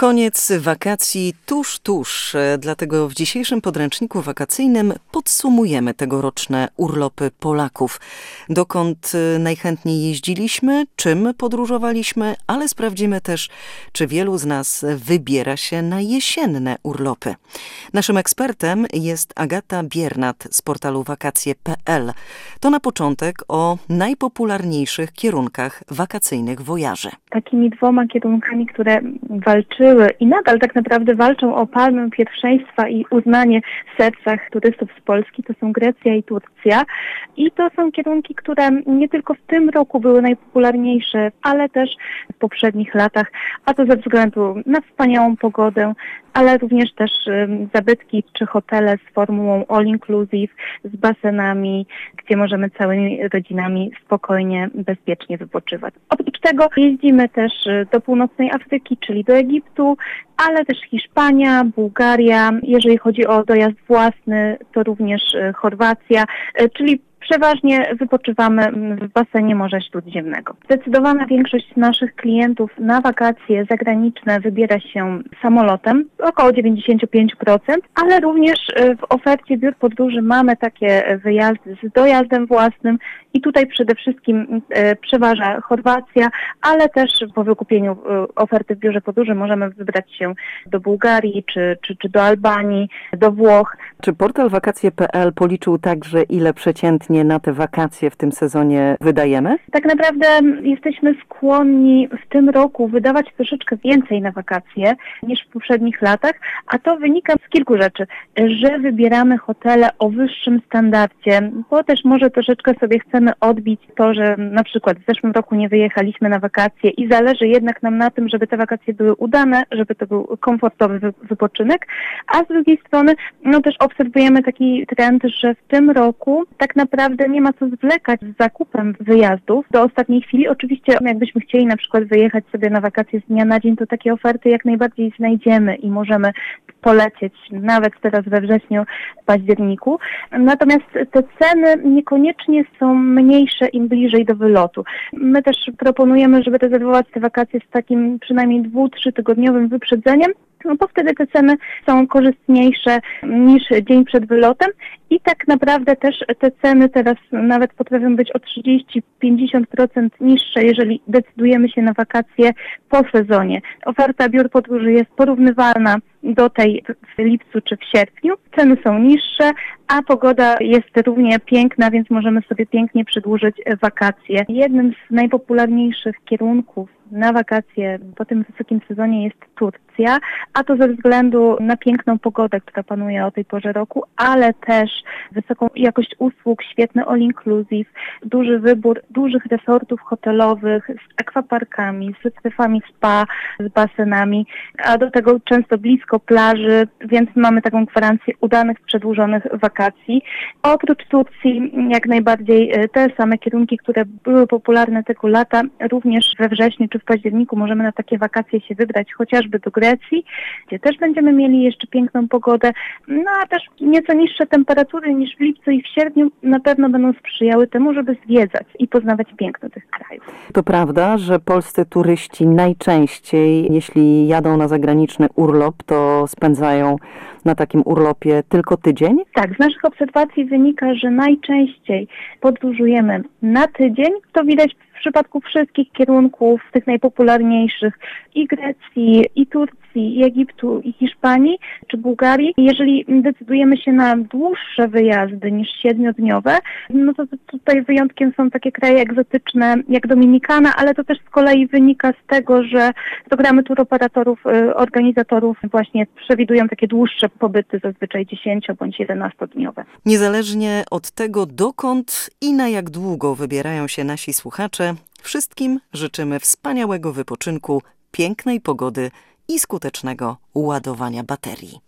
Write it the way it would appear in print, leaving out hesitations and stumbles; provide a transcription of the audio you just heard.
Koniec wakacji tuż, dlatego w dzisiejszym podręczniku wakacyjnym podsumujemy tegoroczne urlopy Polaków. Dokąd najchętniej jeździliśmy, czym podróżowaliśmy, ale sprawdzimy też, czy wielu z nas wybiera się na jesienne urlopy. Naszym ekspertem jest Agata Biernat z portalu wakacje.pl. To na początek o najpopularniejszych kierunkach wakacyjnych wojaży. Takimi dwoma kierunkami, które walczyły i nadal tak naprawdę walczą o palmę pierwszeństwa i uznanie w sercach turystów z Polski, to są Grecja i Turcja. I to są kierunki, które nie tylko w tym roku były najpopularniejsze, ale też w poprzednich latach, a to ze względu na wspaniałą pogodę, ale również też zabytki czy hotele z formułą all inclusive, z basenami, gdzie możemy całymi rodzinami spokojnie, bezpiecznie wypoczywać. Oprócz tego jeździmy też do północnej Afryki, czyli do Egiptu, ale też Hiszpania, Bułgaria. Jeżeli chodzi o dojazd własny, to również Chorwacja, czyli przeważnie wypoczywamy w basenie Morza Śródziemnego. Zdecydowana większość naszych klientów na wakacje zagraniczne wybiera się samolotem, około 95%, ale również w ofercie biur podróży mamy takie wyjazdy z dojazdem własnym i tutaj przede wszystkim przeważa Chorwacja, ale też po wykupieniu oferty w biurze podróży możemy wybrać się do Bułgarii czy do Albanii, do Włoch. Czy portal wakacje.pl policzył także, ile przeciętnie na te wakacje w tym sezonie wydajemy? Tak naprawdę jesteśmy skłonni w tym roku wydawać troszeczkę więcej na wakacje niż w poprzednich latach, a to wynika z kilku rzeczy, że wybieramy hotele o wyższym standardzie, bo też może troszeczkę sobie chcemy odbić to, że na przykład w zeszłym roku nie wyjechaliśmy na wakacje i zależy jednak nam na tym, żeby te wakacje były udane, żeby to był komfortowy wypoczynek, a z drugiej strony też obserwujemy taki trend, że w tym roku tak naprawdę nie ma co zwlekać z zakupem wyjazdów do ostatniej chwili. Oczywiście jakbyśmy chcieli na przykład wyjechać sobie na wakacje z dnia na dzień, to takie oferty jak najbardziej znajdziemy i możemy polecieć nawet teraz we wrześniu, w październiku. Natomiast te ceny niekoniecznie są mniejsze im bliżej do wylotu. My też proponujemy, żeby rezerwować te wakacje z takim przynajmniej 2-3 tygodniowym wyprzedzeniem, bo wtedy te ceny są korzystniejsze niż dzień przed wylotem i tak naprawdę też te ceny teraz nawet potrafią być o 30-50% niższe, jeżeli decydujemy się na wakacje po sezonie. Oferta biur podróży jest porównywalna do tej w lipcu czy w sierpniu. Ceny są niższe, a pogoda jest równie piękna, więc możemy sobie pięknie przedłużyć wakacje. Jednym z najpopularniejszych kierunków na wakacje po tym wysokim sezonie jest Turcja, a to ze względu na piękną pogodę, która panuje o tej porze roku, ale też wysoką jakość usług, świetny all inclusive, duży wybór dużych resortów hotelowych z akwaparkami, z strefami spa, z basenami, a do tego często blisko plaży, więc mamy taką gwarancję udanych, przedłużonych wakacji. Oprócz Turcji jak najbardziej te same kierunki, które były popularne tego lata, również we wrześniu czy w październiku możemy na takie wakacje się wybrać, chociażby do Grecji, gdzie też będziemy mieli jeszcze piękną pogodę, a też nieco niższe temperatury niż w lipcu i w sierpniu na pewno będą sprzyjały temu, żeby zwiedzać i poznawać piękno tych krajów. To prawda, że polscy turyści najczęściej, jeśli jadą na zagraniczny urlop, to spędzają na takim urlopie tylko tydzień? Tak, z naszych obserwacji wynika, że najczęściej podróżujemy na tydzień. To widać w przypadku wszystkich kierunków, tych najpopularniejszych i Grecji, i Turcji, i Egiptu, i Hiszpanii, czy Bułgarii. Jeżeli decydujemy się na dłuższe wyjazdy niż 7-dniowe, to tutaj wyjątkiem są takie kraje egzotyczne jak Dominikana, ale to też z kolei wynika z tego, że programy turoperatorów, organizatorów właśnie przewidują takie dłuższe pobyty, zazwyczaj 10- bądź 11-dniowe. Niezależnie od tego, dokąd i na jak długo wybierają się nasi słuchacze, wszystkim życzymy wspaniałego wypoczynku, pięknej pogody i skutecznego ładowania baterii.